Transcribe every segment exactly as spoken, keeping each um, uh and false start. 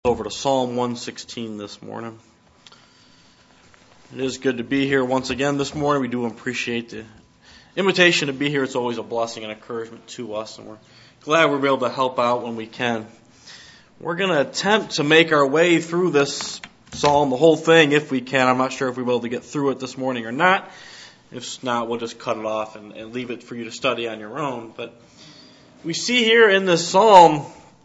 Over to Psalm one sixteen this morning. It is good to be here once again this morning. We do appreciate the invitation to be here. It's always a blessing and encouragement to us, and we're glad we're able to help out when we can. We're going to attempt to make our way through this psalm, the whole thing, if we can. I'm not sure if we'll be able to get through it this morning or not. If not, we'll just cut it off and, and leave it for you to study on your own. But we see here in this psalm,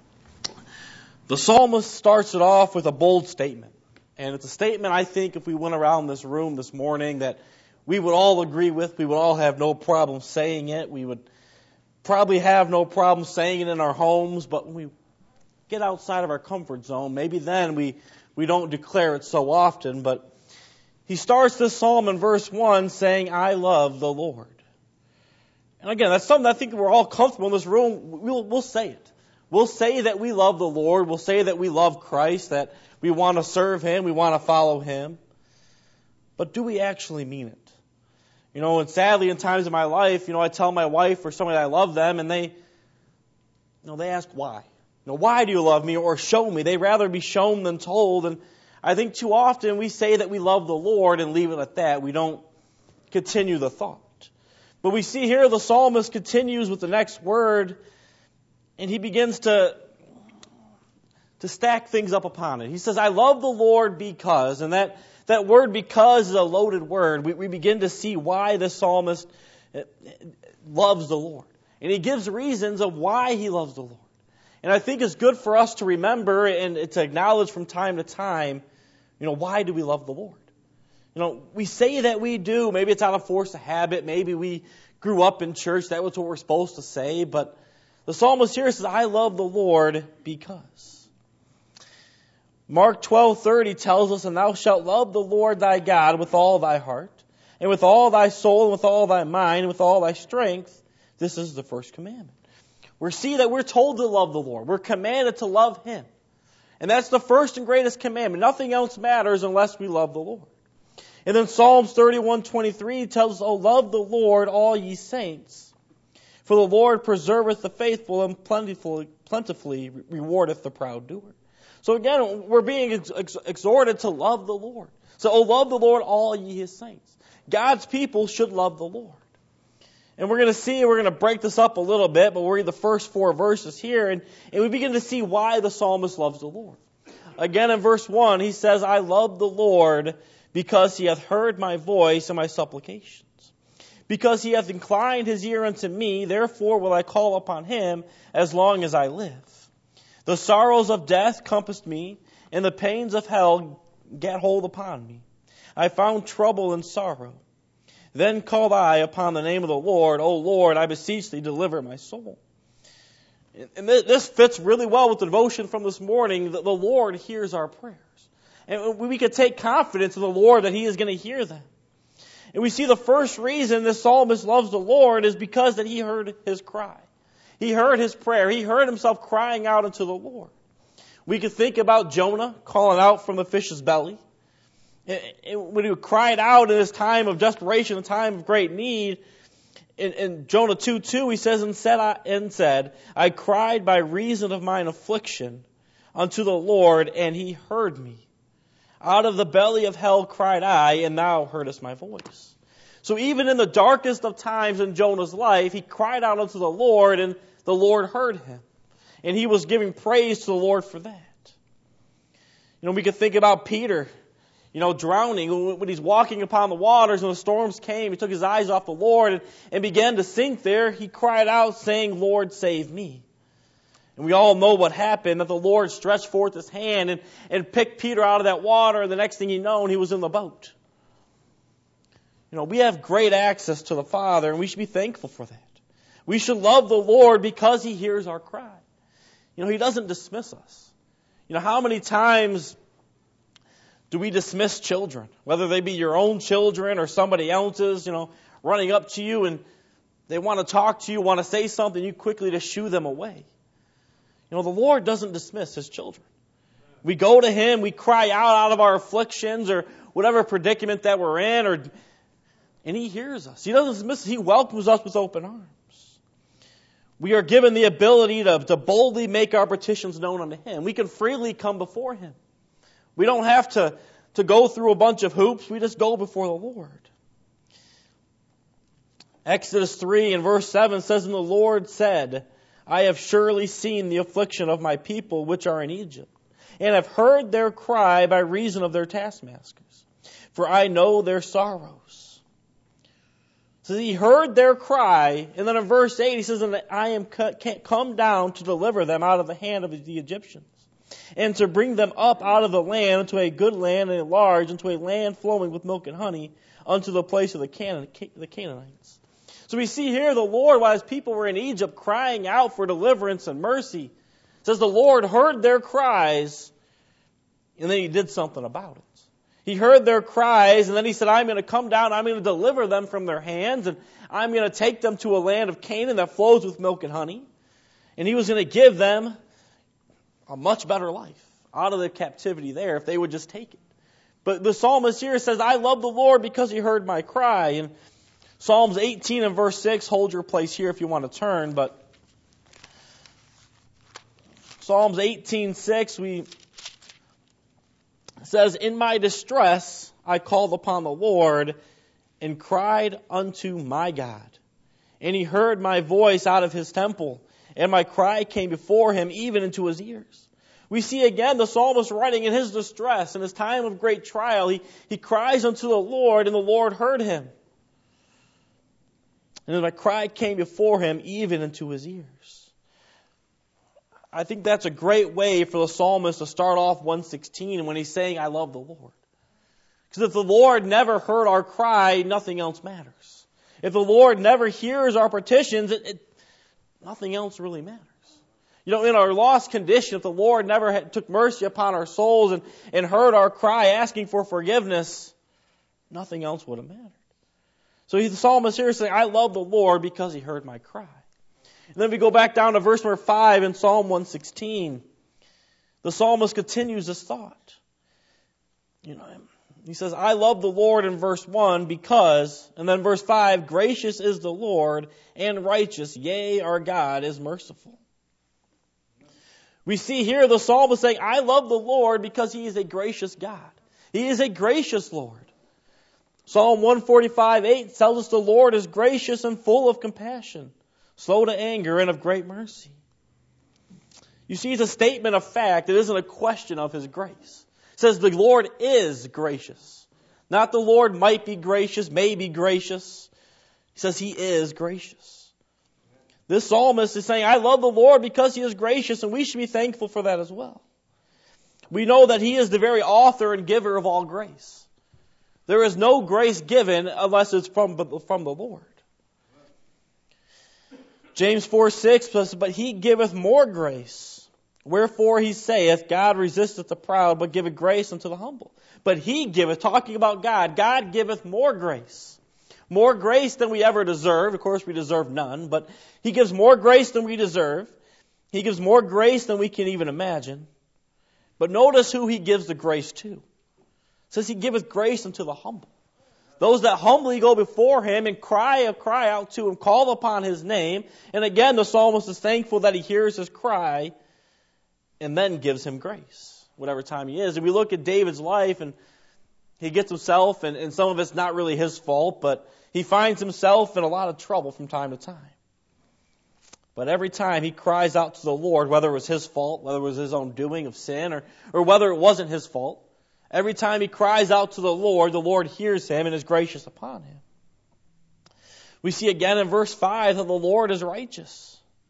the psalmist starts it off with a bold statement. And it's a statement, I think, if we went around this room this morning, that we would all agree with. We would all have no problem saying it. We would probably have no problem saying it in our homes. But when we get outside of our comfort zone, maybe then we, we don't declare it so often. But he starts this psalm in verse one saying, I love the Lord. And again, that's something I think we're all comfortable in this room. We'll, we'll say it. We'll say that we love the Lord. We'll say that we love Christ, that we want to serve Him, we want to follow Him. But do we actually mean it? You know, and sadly, in times of my life, you know, I tell my wife or somebody I love them, and they, you know, they ask why. You know, why do you love me? Or show me. They'd rather be shown than told. And I think too often we say that we love the Lord and leave it at that. We don't continue the thought. But we see here the psalmist continues with the next word, and he begins to, to stack things up upon it. He says, I love the Lord because, and that, that word because is a loaded word. We, we begin to see why the psalmist loves the Lord. And he gives reasons of why he loves the Lord. And I think it's good for us to remember and to acknowledge from time to time, you know, why do we love the Lord? You know, we say that we do. Maybe it's out of force of habit. Maybe we grew up in church. That was what we're supposed to say. But the psalmist here says, I love the Lord because. Mark twelve thirty tells us, and thou shalt love the Lord thy God with all thy heart, and with all thy soul, and with all thy mind, and with all thy strength. This is the first commandment. We see that we're told to love the Lord. We're commanded to love Him. And that's the first and greatest commandment. Nothing else matters unless we love the Lord. And then Psalms thirty-one twenty-three tells us, O love the Lord, all ye saints. For the Lord preserveth the faithful and plentifully, plentifully rewardeth the proud doer. So again, we're being ex- ex- exhorted to love the Lord. So, oh, love the Lord, all ye His saints. God's people should love the Lord. And we're going to see, we're going to break this up a little bit, but we'll read the first four verses here, and, and we begin to see why the psalmist loves the Lord. Again, in verse one, he says, I love the Lord because He hath heard my voice and my supplications. Because He hath inclined His ear unto me, therefore will I call upon Him as long as I live. The sorrows of death compassed me, and the pains of hell gat hold upon me. I found trouble and sorrow. Then called I upon the name of the Lord. O Lord, I beseech Thee, deliver my soul. And this fits really well with the devotion from this morning, that the Lord hears our prayers. And we can take confidence in the Lord that He is going to hear them. And we see the first reason this psalmist loves the Lord is because that he heard his cry. He heard his prayer. He heard himself crying out unto the Lord. We could think about Jonah calling out from the fish's belly. When he cried out in his time of desperation, a time of great need, in, in Jonah two two, he says, and said, I, and said, I cried by reason of mine affliction unto the Lord, and He heard me. Out of the belly of hell cried I, and Thou heardest my voice. So even in the darkest of times in Jonah's life, he cried out unto the Lord, and the Lord heard him. And he was giving praise to the Lord for that. You know, we could think about Peter, you know, drowning. When he's walking upon the waters and the storms came, he took his eyes off the Lord and, and began to sink there. He cried out saying, Lord, save me. And we all know what happened, that the Lord stretched forth His hand and, and picked Peter out of that water, and the next thing you know, he was in the boat. You know, we have great access to the Father, and we should be thankful for that. We should love the Lord because He hears our cry. You know, He doesn't dismiss us. You know, how many times do we dismiss children? Whether they be your own children or somebody else's, you know, running up to you and they want to talk to you, want to say something, you quickly just shoo them away. You know, the Lord doesn't dismiss His children. We go to Him, we cry out out of our afflictions or whatever predicament that we're in, or and He hears us. He doesn't dismiss us. He welcomes us with open arms. We are given the ability to, to boldly make our petitions known unto Him. We can freely come before Him. We don't have to, to go through a bunch of hoops. We just go before the Lord. Exodus three and verse seven says, And the Lord said, I have surely seen the affliction of my people which are in Egypt, and have heard their cry by reason of their taskmasters. For I know their sorrows. So he heard their cry, and then in verse eight he says, And I am come down to deliver them out of the hand of the Egyptians, and to bring them up out of the land into a good land and a large, into a land flowing with milk and honey, unto the place of the, Canaan, the Canaanites. So we see here the Lord, while His people were in Egypt crying out for deliverance and mercy, says the Lord heard their cries, and then He did something about it. He heard their cries, and then He said, I'm going to come down, I'm going to deliver them from their hands, and I'm going to take them to a land of Canaan that flows with milk and honey. And He was going to give them a much better life out of the captivity there if they would just take it. But the psalmist here says, I love the Lord because He heard my cry. And Psalms eighteen and verse six, hold your place here if you want to turn, but Psalms eighteen six, we says, In my distress I called upon the Lord and cried unto my God. And He heard my voice out of His temple, and my cry came before Him even into His ears. We see again the psalmist writing in his distress, in his time of great trial. He, he cries unto the Lord, and the Lord heard him. And my cry came before Him even into His ears. I think that's a great way for the psalmist to start off one sixteen when he's saying, I love the Lord. Because if the Lord never heard our cry, nothing else matters. If the Lord never hears our petitions, it, it, nothing else really matters. You know, in our lost condition, if the Lord never had, took mercy upon our souls and, and heard our cry asking for forgiveness, nothing else would have mattered. So the psalmist here is saying, I love the Lord because He heard my cry. And then we go back down to verse number five in Psalm one sixteen. The psalmist continues this thought. You know, he says, I love the Lord in verse one because, and then verse five, gracious is the Lord and righteous, yea, our God is merciful. We see here the psalmist saying, I love the Lord because He is a gracious God. He is a gracious Lord. Psalm one forty-five eight tells us the Lord is gracious and full of compassion, slow to anger and of great mercy. You see, it's a statement of fact. It isn't a question of His grace. It says the Lord is gracious. Not the Lord might be gracious, may be gracious. He says He is gracious. This psalmist is saying, I love the Lord because He is gracious, and we should be thankful for that as well. We know that He is the very author and giver of all grace. There is no grace given unless it's from, from the Lord. James four six says, But He giveth more grace. Wherefore He saith, God resisteth the proud, but giveth grace unto the humble. But He giveth, talking about God, God giveth more grace. More grace than we ever deserve. Of course, we deserve none, but He gives more grace than we deserve. He gives more grace than we can even imagine. But notice who He gives the grace to. It says He giveth grace unto the humble. Those that humbly go before Him and cry cry out to Him, call upon His name. And again, the psalmist is thankful that He hears his cry and then gives him grace, whatever time he is. And we look at David's life, and he gets himself, and, and some of it's not really his fault, but he finds himself in a lot of trouble from time to time. But every time he cries out to the Lord, whether it was his fault, whether it was his own doing of sin, or, or whether it wasn't his fault, every time he cries out to the Lord, the Lord hears him and is gracious upon him. We see again in verse five that the Lord is righteous.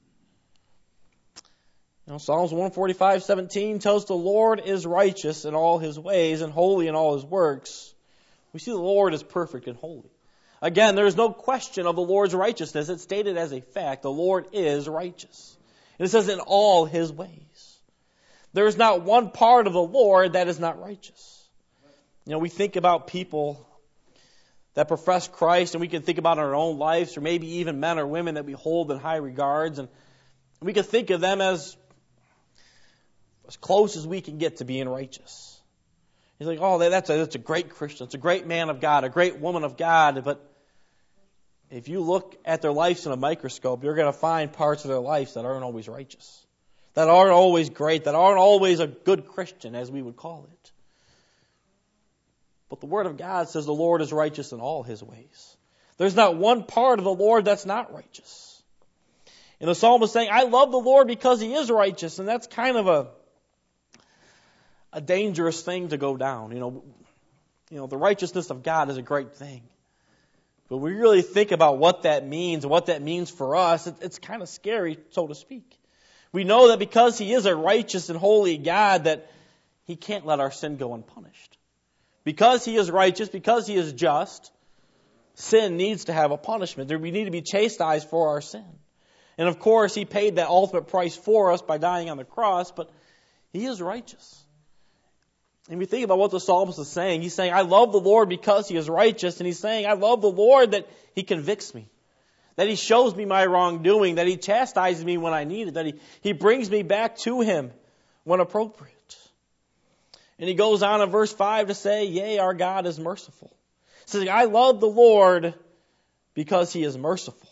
You know, Psalms one forty-five seventeen tells the Lord is righteous in all His ways and holy in all His works. We see the Lord is perfect and holy. Again, there is no question of the Lord's righteousness. It's stated as a fact. The Lord is righteous. And it says in all His ways. There is not one part of the Lord that is not righteous. You know, we think about people that profess Christ, and we can think about our own lives, or maybe even men or women that we hold in high regards, and we can think of them as as close as we can get to being righteous. He's like, oh, that's a, that's a great Christian. It's a great man of God, a great woman of God. But if you look at their lives in a microscope, you're going to find parts of their lives that aren't always righteous, that aren't always great, that aren't always a good Christian, as we would call it. But the Word of God says the Lord is righteous in all His ways. There's not one part of the Lord that's not righteous. And the psalmist is saying, I love the Lord because He is righteous. And that's kind of a, a dangerous thing to go down. You know, you know, the righteousness of God is a great thing. But we really think about what that means and what that means for us, it, it's kind of scary, so to speak. We know that because He is a righteous and holy God, that He can't let our sin go unpunished. Because He is righteous, because He is just, sin needs to have a punishment. We need to be chastised for our sin. And of course, He paid that ultimate price for us by dying on the cross, but He is righteous. And we think about what the psalmist is saying. He's saying, I love the Lord because He is righteous. And he's saying, I love the Lord that He convicts me, that He shows me my wrongdoing, that He chastises me when I need it, that He, he brings me back to Him when appropriate. And he goes on in verse five to say, yea, our God is merciful. He says, I love the Lord because He is merciful.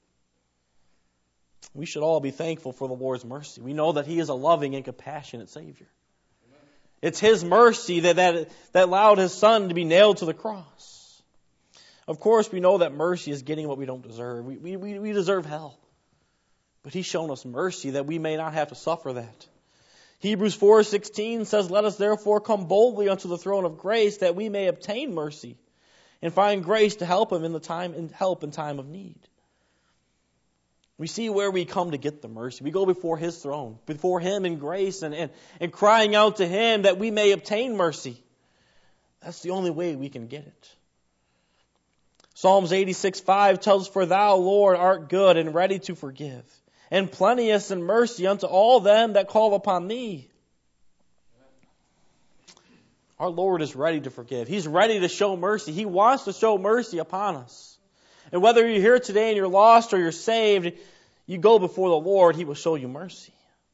We should all be thankful for the Lord's mercy. We know that He is a loving and compassionate Savior. It's His mercy that, that, that allowed His Son to be nailed to the cross. Of course, we know that mercy is getting what we don't deserve. We, we, we deserve hell. But He's shown us mercy that we may not have to suffer that. Hebrews four sixteen says, let us therefore come boldly unto the throne of grace that we may obtain mercy and find grace to help him in the time in help in time of need. We see where we come to get the mercy. We go before His throne, before Him in grace and, and, and crying out to Him that we may obtain mercy. That's the only way we can get it. Psalms eighty-six five tells us, for Thou, Lord, art good and ready to forgive, and plenteous in mercy unto all them that call upon Thee. Our Lord is ready to forgive. He's ready to show mercy. He wants to show mercy upon us. And whether you're here today and you're lost or you're saved, you go before the Lord, He will show you mercy.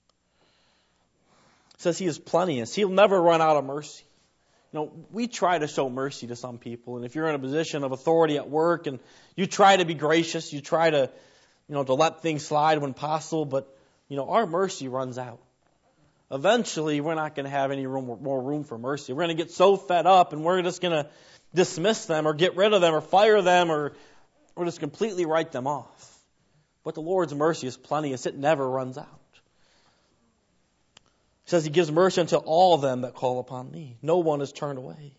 It says He is plenteous. He'll never run out of mercy. You know, we try to show mercy to some people. And if you're in a position of authority at work and you try to be gracious, you try to You know, to let things slide when possible, but, you know, our mercy runs out. Eventually, we're not going to have any room, more room for mercy. We're going to get so fed up and we're just going to dismiss them or get rid of them or fire them or, or just completely write them off. But the Lord's mercy is plenteous. It never runs out. He says He gives mercy unto all them that call upon Thee. No one is turned away.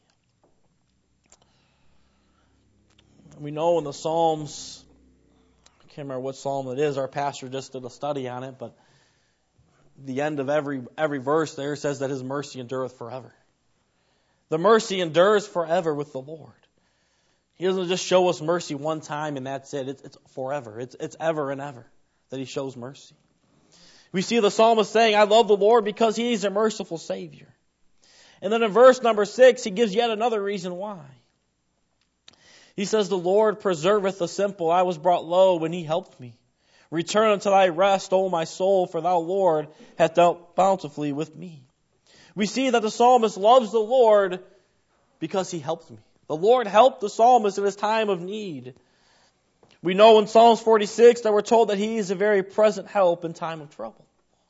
We know in the Psalms, I can't remember what psalm it is. Our pastor just did a study on it, but the end of every every verse there says that His mercy endureth forever. The mercy endures forever with the Lord. He doesn't just show us mercy one time and that's it. It's, it's forever. It's, it's ever and ever that He shows mercy. We see the psalmist saying, I love the Lord because He's a merciful Savior. And then in verse number six, he gives yet another reason why. He says, the Lord preserveth the simple. I was brought low when He helped me. Return unto thy rest, O my soul, for thou, Lord, hast dealt bountifully with me. We see that the psalmist loves the Lord because He helped me. The Lord helped the psalmist in his time of need. We know in Psalms forty-six that we're told that He is a very present help in time of trouble.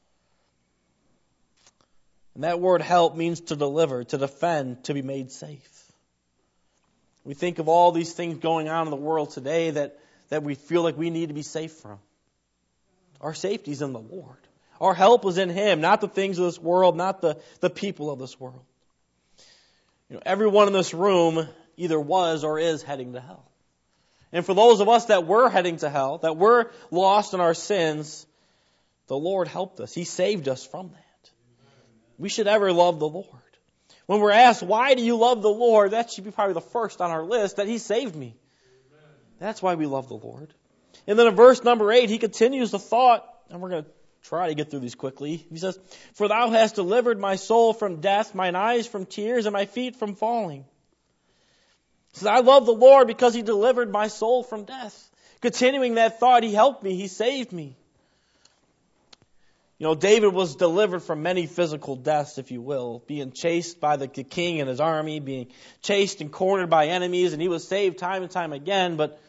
And that word help means to deliver, to defend, to be made safe. We think of all these things going on in the world today that, that we feel like we need to be safe from. Our safety is in the Lord. Our help is in Him, not the things of this world, not the, the people of this world. You know, everyone in this room either was or is heading to hell. And for those of us that were heading to hell, that were lost in our sins, the Lord helped us. He saved us from that. We should ever love the Lord. When we're asked, why do you love the Lord? That should be probably the first on our list, that He saved me. That's why we love the Lord. And then in verse number eight, he continues the thought, and we're going to try to get through these quickly. He says, for Thou hast delivered my soul from death, mine eyes from tears, and my feet from falling. He says, I love the Lord because He delivered my soul from death. Continuing that thought, He helped me, He saved me. You know, David was delivered from many physical deaths, if you will, being chased by the king and his army, being chased and cornered by enemies, and he was saved time and time again. But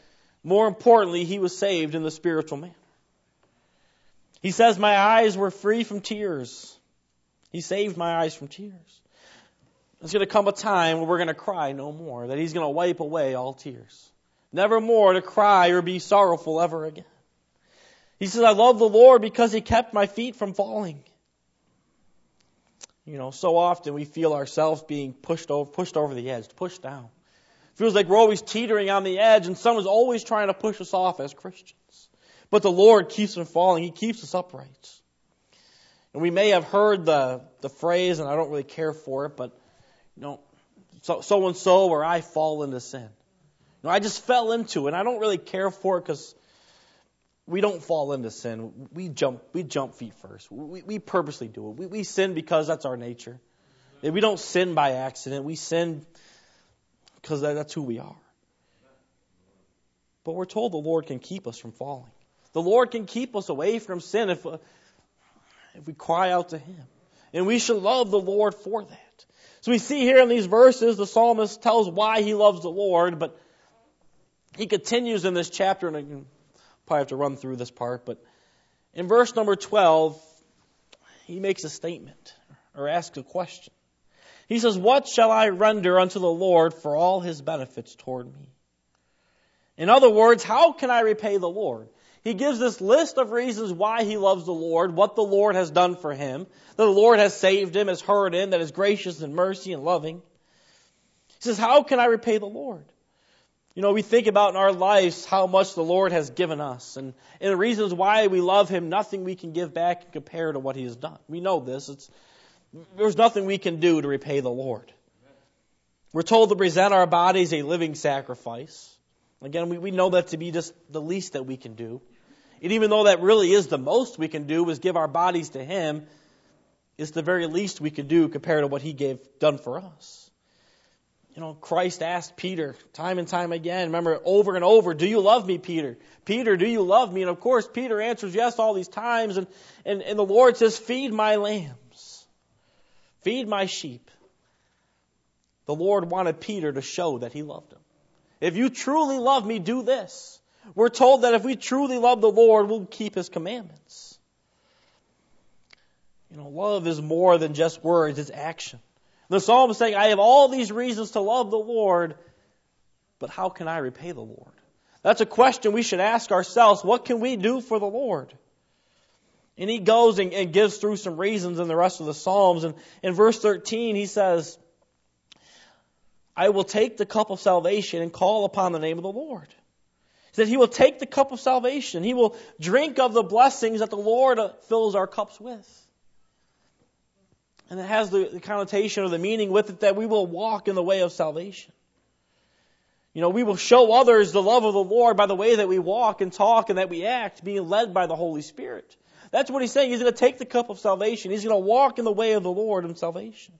More importantly, he was saved in the spiritual manner. He says, my eyes were free from tears. He saved my eyes from tears. There's going to come a time where we're going to cry no more, that he's going to wipe away all tears. Never more to cry or be sorrowful ever again. He says, I love the Lord because he kept my feet from falling. You know, so often we feel ourselves being pushed over, pushed over the edge, pushed down. It feels like we're always teetering on the edge and someone's always trying to push us off as Christians. But the Lord keeps from falling. He keeps us upright. And we may have heard the, the phrase, and I don't really care for it, but, you know, so, so and so, or I fall into sin. You know, I just fell into it, and I don't really care for it because we don't fall into sin. We jump, we jump feet first. We, we purposely do it. We, we sin because that's our nature. We don't sin by accident. We sin because that's who we are. But we're told the Lord can keep us from falling. The Lord can keep us away from sin if, uh, if we cry out to him. And we should love the Lord for that. So we see here in these verses, the psalmist tells why he loves the Lord, but he continues in this chapter, and I can probably have to run through this part, but in verse number twelve, he makes a statement, or asks a question. He says, what shall I render unto the Lord for all his benefits toward me? In other words, how can I repay the Lord? He gives this list of reasons why he loves the Lord, what the Lord has done for him, that the Lord has saved him, has heard him, that is gracious and mercy and loving. He says, how can I repay the Lord? You know, we think about in our lives how much the Lord has given us, and, and the reasons why we love him, nothing we can give back and compare to what he has done. We know this. It's, there's nothing we can do to repay the Lord. We're told to present our bodies a living sacrifice. Again, we, we know that to be just the least that we can do. And even though that really is the most we can do, is give our bodies to him, it's the very least we can do compared to what he gave done for us. You know, Christ asked Peter time and time again, remember over and over, do you love me, Peter? Peter, do you love me? And of course, Peter answers yes all these times. And, and, and the Lord says, feed my lambs. Feed my sheep. The Lord wanted Peter to show that he loved him. If you truly love me, do this. We're told that if we truly love the Lord, we'll keep his commandments. You know, love is more than just words, it's action. The psalm is saying, I have all these reasons to love the Lord, but how can I repay the Lord? That's a question we should ask ourselves. What can we do for the Lord? And he goes and, and gives through some reasons in the rest of the Psalms. And in verse thirteen, he says, I will take the cup of salvation and call upon the name of the Lord. He said he will take the cup of salvation. He will drink of the blessings that the Lord fills our cups with. And it has the, the connotation or the meaning with it that we will walk in the way of salvation. You know, we will show others the love of the Lord by the way that we walk and talk and that we act, being led by the Holy Spirit. That's what he's saying. He's going to take the cup of salvation. He's going to walk in the way of the Lord in salvation.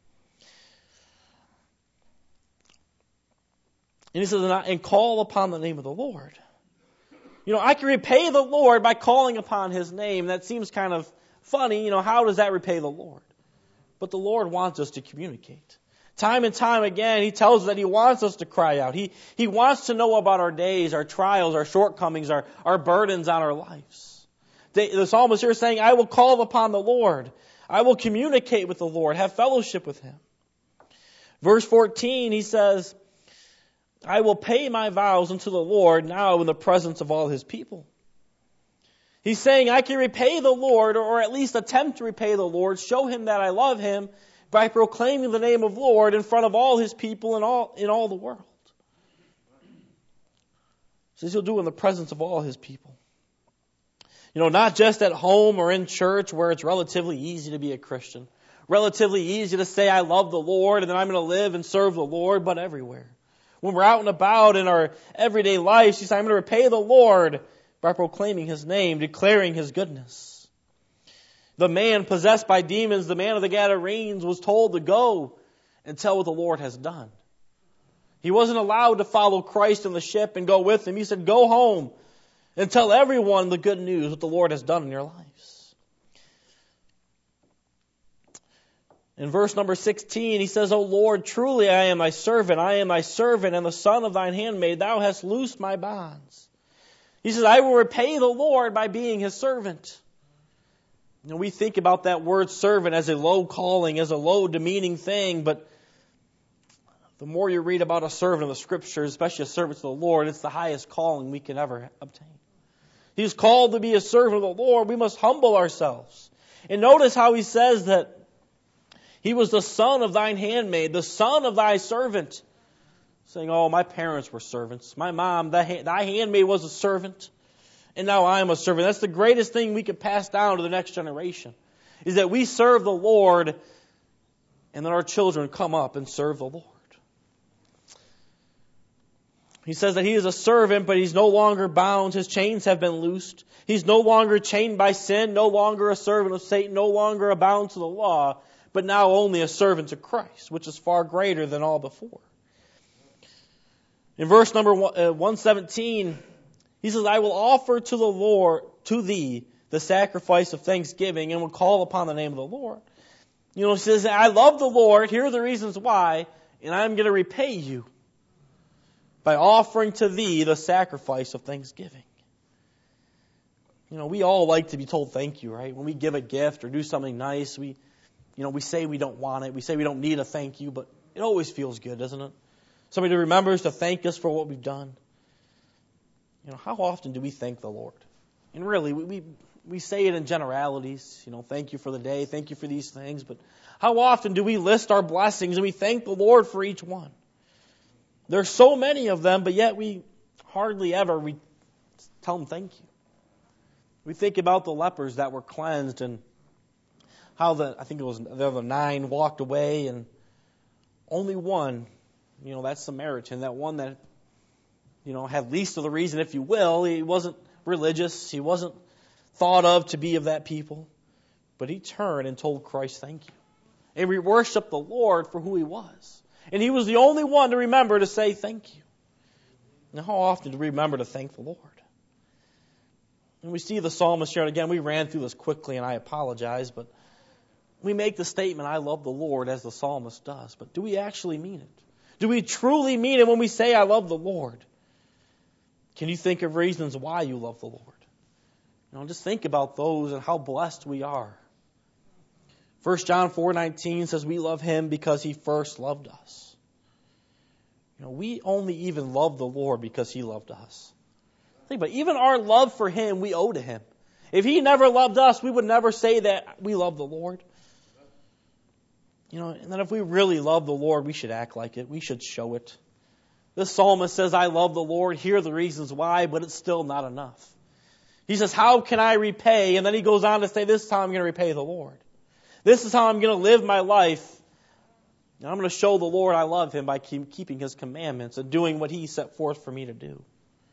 And he says, and call upon the name of the Lord. You know, I can repay the Lord by calling upon his name. That seems kind of funny. You know, how does that repay the Lord? But the Lord wants us to communicate. Time and time again, he tells us that he wants us to cry out. He, he wants to know about our days, our trials, our shortcomings, our, our burdens on our lives. The, the psalmist here is saying, I will call upon the Lord. I will communicate with the Lord, have fellowship with him. Verse fourteen, he says, I will pay my vows unto the Lord now in the presence of all his people. He's saying I can repay the Lord, or at least attempt to repay the Lord, show him that I love him by proclaiming the name of Lord in front of all his people in all, in all the world. Says he'll do it in the presence of all his people. You know, not just at home or in church where it's relatively easy to be a Christian. Relatively easy to say I love the Lord and then I'm going to live and serve the Lord, but everywhere. When we're out and about in our everyday lives, he says, I'm going to repay the Lord by proclaiming his name, declaring his goodness. The man possessed by demons, the man of the Gadarenes, was told to go and tell what the Lord has done. He wasn't allowed to follow Christ in the ship and go with him. He said, go home and tell everyone the good news, what the Lord has done in your lives. In verse number sixteen, he says, O Lord, truly I am thy servant, I am thy servant, and the son of thine handmaid, thou hast loosed my bonds. He says, I will repay the Lord by being his servant. You know, we think about that word servant as a low calling, as a low demeaning thing, but the more you read about a servant in the Scriptures, especially a servant to the Lord, it's the highest calling we can ever obtain. He's called to be a servant of the Lord. We must humble ourselves. And notice how he says that he was the son of thine handmaid, the son of thy servant. Saying, oh, my parents were servants. My mom, thy, thy handmaid was a servant. And now I am a servant. That's the greatest thing we could pass down to the next generation. Is that we serve the Lord and that our children come up and serve the Lord. He says that he is a servant, but he's no longer bound. His chains have been loosed. He's no longer chained by sin, no longer a servant of Satan, no longer a bound to the law, but now only a servant to Christ, which is far greater than all before. In verse number one seventeen, he says, I will offer to the Lord, to thee, the sacrifice of thanksgiving, and will call upon the name of the Lord. You know, he says, I love the Lord, here are the reasons why, and I'm going to repay you by offering to thee the sacrifice of thanksgiving. You know, we all like to be told thank you, right? When we give a gift or do something nice, we, you know, we say we don't want it. We say we don't need a thank you, but it always feels good, doesn't it? Somebody remembers to thank us for what we've done. You know, how often do we thank the Lord? And really, we, we, we say it in generalities. You know, thank you for the day, thank you for these things. But how often do we list our blessings and we thank the Lord for each one? There's so many of them, but yet we hardly ever we tell them thank you. We think about the lepers that were cleansed and how the, I think it was the other nine walked away and only one, you know, that Samaritan, that one that, you know, had least of the reason, if you will. He wasn't religious. He wasn't thought of to be of that people. But he turned and told Christ thank you. And we worshiped the Lord for who he was. And he was the only one to remember to say thank you. Now, how often do we remember to thank the Lord? And we see the psalmist here, and again, we ran through this quickly, and I apologize, but we make the statement, I love the Lord, as the psalmist does. But do we actually mean it? Do we truly mean it when we say, I love the Lord? Can you think of reasons why you love the Lord? You know, just think about those and how blessed we are. First John four nineteen says we love him because he first loved us. You know, we only even love the Lord because he loved us. Think about it. Even our love for him, we owe to him. If he never loved us, we would never say that we love the Lord. You know, and then if we really love the Lord, we should act like it. We should show it. This psalmist says, I love the Lord. Here are the reasons why, but it's still not enough. He says, how can I repay? And then he goes on to say, this is how I'm going to repay the Lord. This is how I'm going to live my life. And I'm going to show the Lord I love him by keep, keeping his commandments and doing what he set forth for me to do.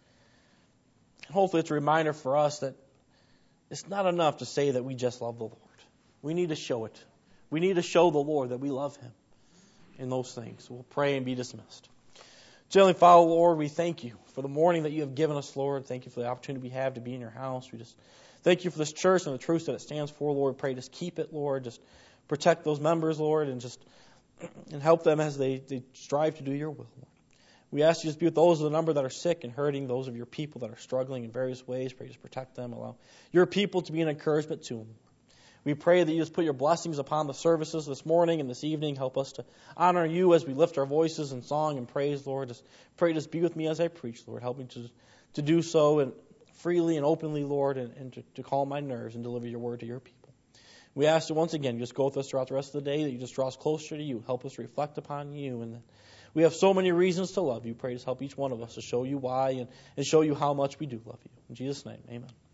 And hopefully it's a reminder for us that it's not enough to say that we just love the Lord. We need to show it. We need to show the Lord that we love him in those things. We'll pray and be dismissed. Generally, Father, Lord, we thank you for the morning that you have given us, Lord. Thank you for the opportunity we have to be in your house. We just thank you for this church and the truths that it stands for, Lord. Pray just keep it, Lord. Just protect those members, Lord, and just and help them as they, they strive to do your will, Lord. We ask you to just be with those of the number that are sick and hurting, those of your people that are struggling in various ways. Pray just protect them. Allow your people to be an encouragement to them. We pray that you just put your blessings upon the services this morning and this evening. Help us to honor you as we lift our voices in song and praise, Lord. Just pray, just be with me as I preach, Lord. Help me to, to do so and freely and openly, Lord, and, and to, to calm my nerves and deliver your word to your people. We ask you once again, just go with us throughout the rest of the day, that you just draw us closer to you. Help us reflect upon you. And that we have so many reasons to love you. Pray, just help each one of us to show you why and, and show you how much we do love you. In Jesus' name, amen.